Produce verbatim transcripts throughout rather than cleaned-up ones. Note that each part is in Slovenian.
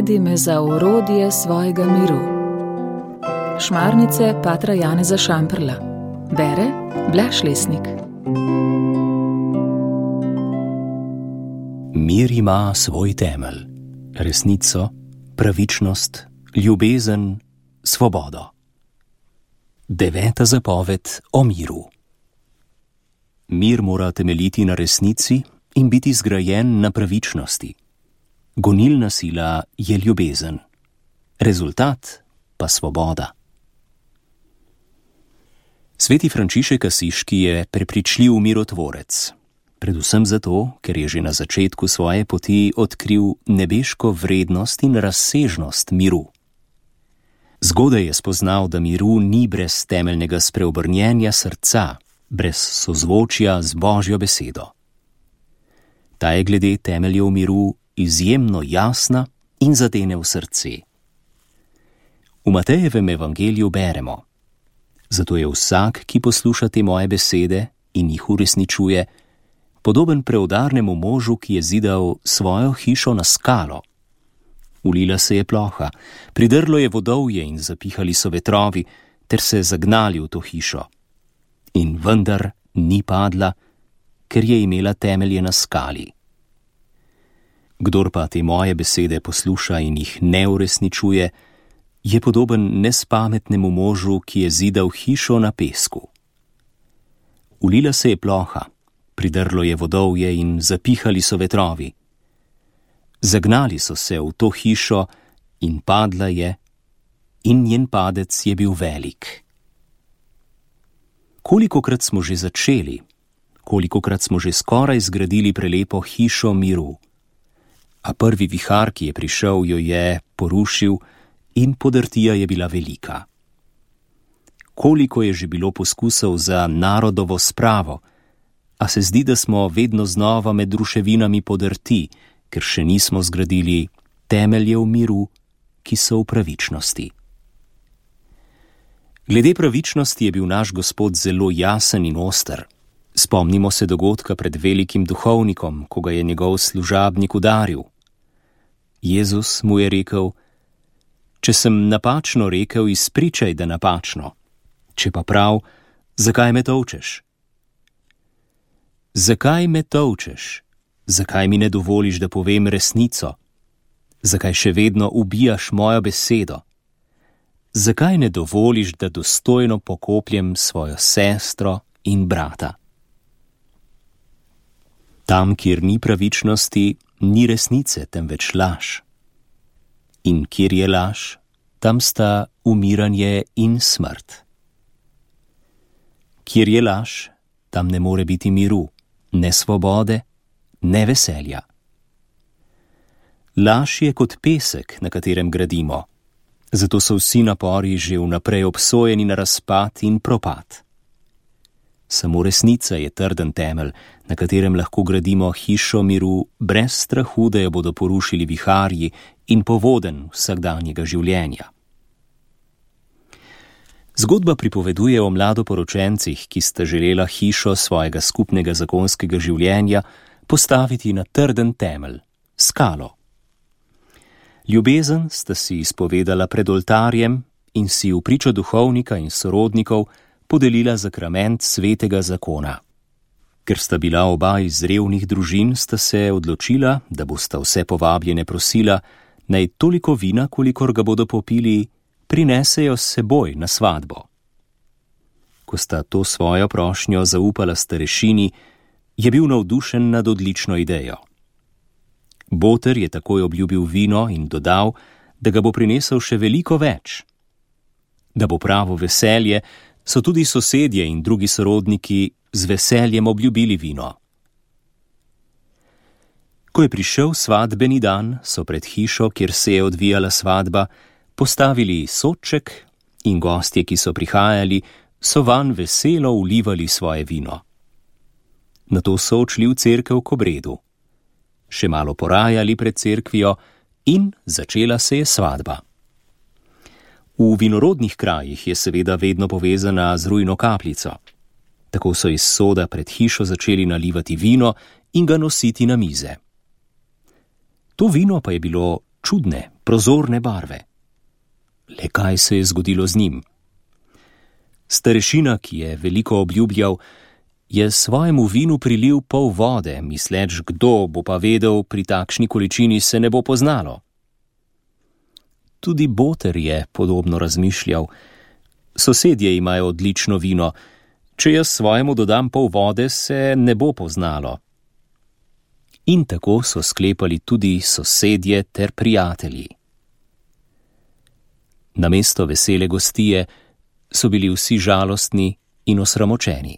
Navedi me za orodje svojega miru. Šmarnice patra Janeza Šamprla. Bere Blaž Lesnik. Mir ima svoj temelj, resnico, pravičnost, ljubezen, svobodo. Deveta zapoved o miru. Mir mora temeljiti na resnici in biti zgrajen na pravičnosti. Gonilna sila je ljubezen, rezultat pa svoboda. Sveti Frančišek Asiški je prepričljiv mirotvorec, predvsem zato, ker je že na začetku svoje poti odkril nebeško vrednost in razsežnost miru. Zgodaj je spoznal, da miru ni brez temeljnega spreobrnjenja srca, brez sozvočja z Božjo besedo. Ta je glede temeljev miru izjemno jasna in zadene v srce. V Matejevem evangeliju beremo: zato je vsak, ki posluša te moje besede in jih uresničuje, podoben preudarnemu možu, ki je zidal svojo hišo na skalo. Ulila se je ploha, pridrlo je vodovje in zapihali so vetrovi, ter se zagnali v to hišo. In vendar ni padla, ker je imela temelje na skali. Kdor pa te moje besede posluša in jih ne uresničuje, je podoben nespametnemu možu, ki je zidal hišo na pesku. Ulila se je ploha, pridrlo je vodovje in zapihali so vetrovi. Zagnali so se v to hišo in padla je, in njen padec je bil velik. Kolikokrat smo že začeli, kolikokrat smo že skoraj zgradili prelepo hišo miru, a prvi vihar, ki je prišel, jo je porušil in podrtija je bila velika. Koliko je že bilo poskusov za narodovo spravo, a se zdi, da smo vedno znova med ruševinami podrti, ker še nismo zgradili temeljev miru, ki so v pravičnosti. Glede pravičnosti je bil naš Gospod zelo jasen in oster. Spomnimo se dogodka pred velikim duhovnikom, ko ga je njegov služabnik udaril. Jezus mu je rekel: če sem napačno rekel, izpričaj, da napačno. Če pa prav, zakaj me tolčeš? Zakaj me tolčeš? Zakaj mi ne dovoliš, da povem resnico? Zakaj še vedno ubijaš mojo besedo? Zakaj ne dovoliš, da dostojno pokopljem svojo sestro in brata? Tam, kjer ni pravičnosti, ni resnice, temveč laž. In kjer je laž, tam sta umiranje in smrt. Kjer je laž, tam ne more biti miru, ne svobode, ne veselja. Laž je kot pesek, na katerem gradimo, zato so vsi napori že vnaprej obsojeni na razpad in propad. Samo resnica je trden temelj, na katerem lahko gradimo hišo miru brez strahu, da jo bodo porušili viharji in povodenj vsakdanjega življenja. Zgodba pripoveduje o mladoporočencih, ki sta želela hišo svojega skupnega zakonskega življenja postaviti na trden temelj, skalo. Ljubezen sta si izpovedala pred oltarjem in si v pričo duhovnika in sorodnikov podelila zakrament svetega zakona. Ker sta bila oba iz revnih družin, sta se odločila, da bosta vse povabljene prosila, naj toliko vina, kolikor ga bodo popili, prinesejo s seboj na svatbo. Ko sta to svojo prošnjo zaupala starešini, je bil navdušen nad odlično idejo. Boter je takoj obljubil vino in dodal, da ga bo prinesel še veliko več. Da bo pravo veselje, so tudi sosedje in drugi sorodniki z veseljem obljubili vino. Ko je prišel svatbeni dan, so pred hišo, kjer se je odvijala svatba, postavili sodček in gostje, ki so prihajali, so vanj veselo vlivali svoje vino. Nato so odšli v cerkev k obredu. Še malo porajali pred cerkvijo in začela se je svatba. V vinorodnih krajih je seveda vedno povezana z rujno kapljico. Tako so iz soda pred hišo začeli nalivati vino in ga nositi na mize. To vino pa je bilo čudne, prozorne barve. Le kaj se je zgodilo z njim? Starešina, ki je veliko obljubljal, je svojemu vinu prilil pol vode, misleč, kdo bo pa vedel, pri takšni količini se ne bo poznalo. Tudi boter je podobno razmišljal. Sosedje imajo odlično vino, če jaz svojemu dodam pol vode, se ne bo poznalo. In tako so sklepali tudi sosedje ter prijatelji. Namesto vesele gostije so bili vsi žalostni in osramočeni.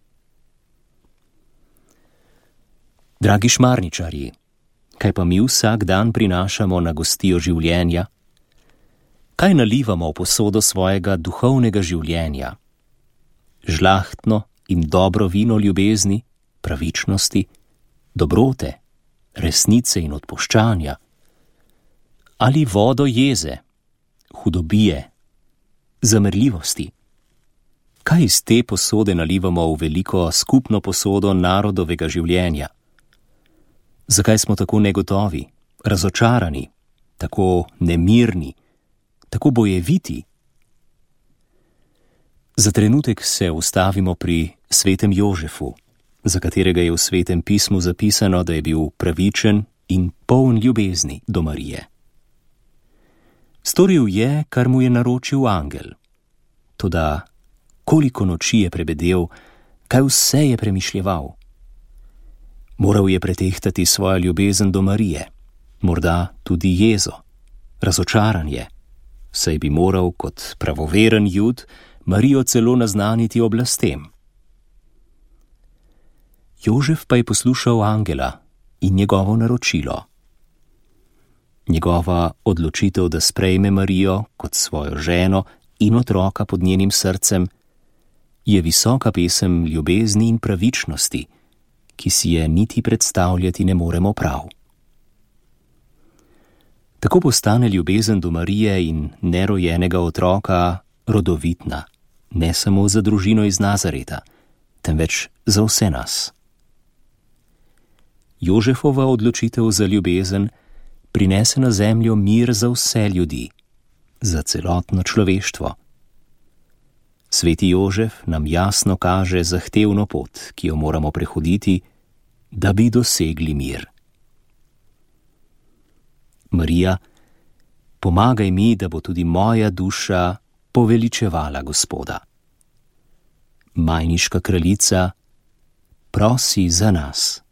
Dragi šmarničarji, kaj pa mi vsak dan prinašamo na gostijo življenja? Kaj nalivamo v posodo svojega duhovnega življenja? Žlahtno in dobro vino ljubezni, pravičnosti, dobrote, resnice in odpuščanja? Ali vodo jeze, hudobije, zamrljivosti? Kaj iz te posode nalivamo v veliko skupno posodo narodovega življenja? Zakaj smo tako negotovi, razočarani, tako nemirni, tako bojeviti? Za trenutek se ustavimo pri svetem Jožefu, za katerega je v svetem pismu zapisano, da je bil pravičen in poln ljubezni do Marije. Storil je, kar mu je naročil angel. Toda koliko noči je prebedel, kaj vse je premišljeval. Moral je pretehtati svojo ljubezen do Marije, morda tudi jezo, razočaranje, saj bi moral kot pravoveren Jud Marijo celo naznaniti oblastem. Jožef pa je poslušal angela in njegovo naročilo. Njegova odločitev, da sprejme Marijo kot svojo ženo in otroka pod njenim srcem, je visoka pesem ljubezni in pravičnosti, ki si je niti predstavljati ne moremo prav. Tako postane ljubezen do Marije in nerojenega otroka rodovitna, ne samo za družino iz Nazareta, temveč za vse nas. Jožefova odločitev za ljubezen prinese na zemljo mir za vse ljudi, za celotno človeštvo. Sveti Jožef nam jasno kaže zahtevno pot, ki jo moramo prehoditi, da bi dosegli mir. Marija, pomagaj mi, da bo tudi moja duša poveličevala Gospoda. Majniška kraljica, prosi za nas.